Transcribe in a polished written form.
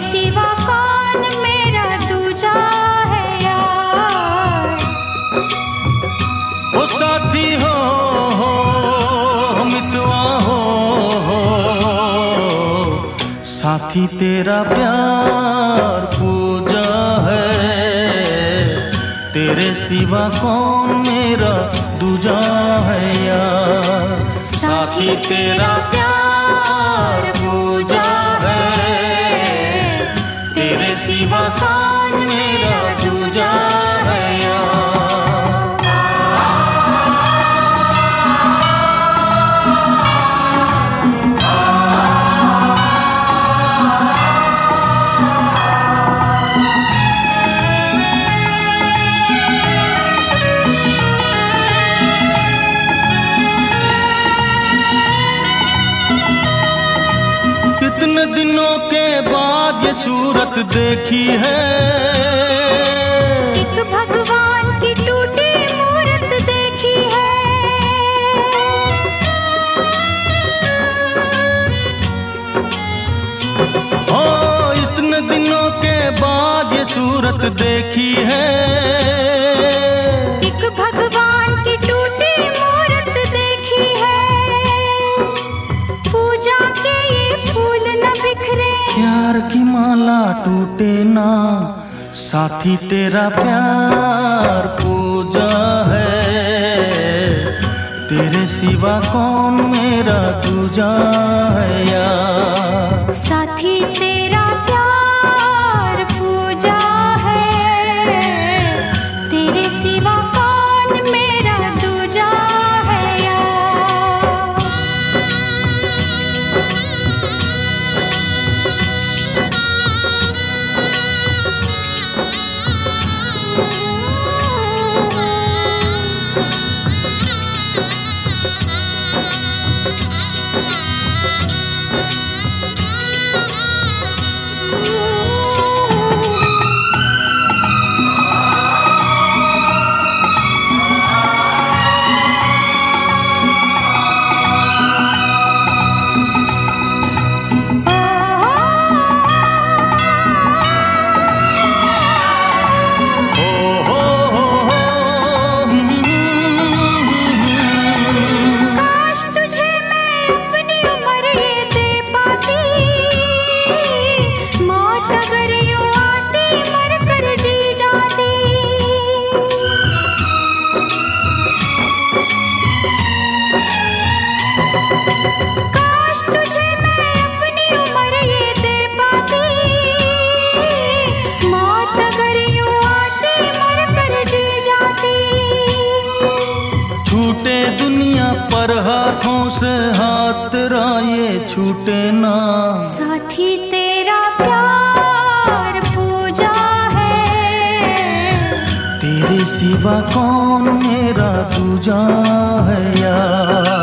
सिवा कौन मेरा दूजा है यार। ओ साथी हो मितवा हो, साथी तेरा प्यार पूजा है, तेरे सिवा कौन मेरा दूजा है यार। साथी तेरा प्यार पूजा है, तेरे सिवा कौन मेरा दूजा है यार। कितने दिनों के बाद ये सूरत देखी है, एक भगवान की टूटी मूरत देखी है। ओ इतने दिनों के बाद ये सूरत देखी है, एक भगवान की टूटी मूरत देखी है। पूजा के ये फूल न बिखरे, प्यार की माला टूटे ना, साथी तेरा प्यार पूजा है, तेरे सिवा कौन मेरा दूजा है यार। साथी तेरा प्यार पूजा है, तेरे सिवा कौन मेरा दूजा है यार। छूटे दुनिया पर हाथों से हाथ तेरा ये छूटे ना, साथी तेरा प्यार पूजा है, तेरे सिवा कौन मेरा दूजा है यार।